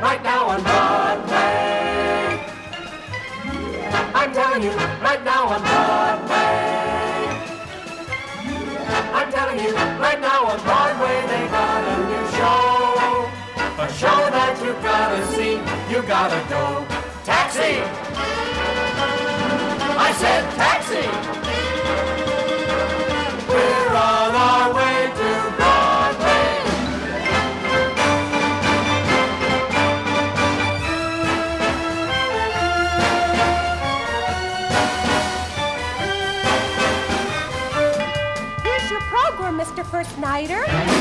right now on Broadway. I'm telling you, right now on Broadway. I'm telling you, right now on Broadway, they got a new show. A show that you gotta see, you gotta go. Taxi! I said taxi! We're on our way to Broadway. Here's your program, Mr. First Nighter.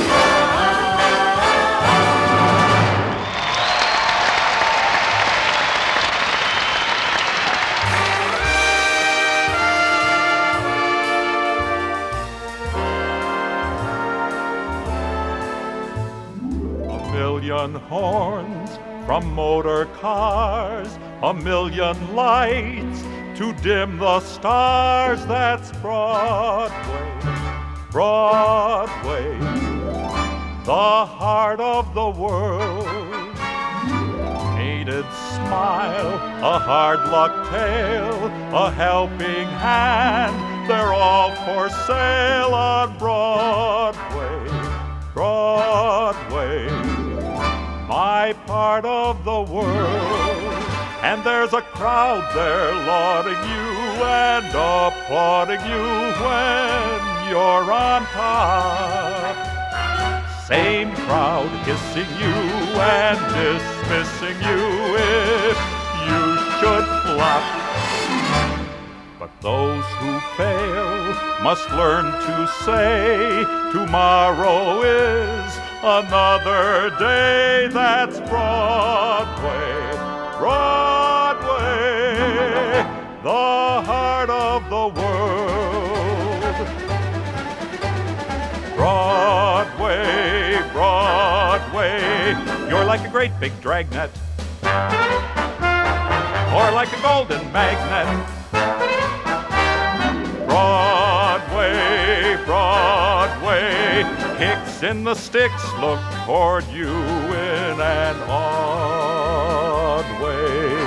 Million horns from motor cars, a million lights to dim the stars. That's Broadway, Broadway, the heart of the world. Painted smile, a hard luck tale, a helping hand, they're all for sale on Broadway, Broadway, my part of the world. And there's a crowd there lauding you and applauding you when you're on top. Same crowd hissing you and dismissing you if you should flop. But those who fail must learn to say tomorrow is another day. That's Broadway, Broadway, the heart of the world. Broadway, Broadway, you're like a great big dragnet, or like a golden magnet. Broadway, Broadway, kicks in the sticks look toward you in an odd way.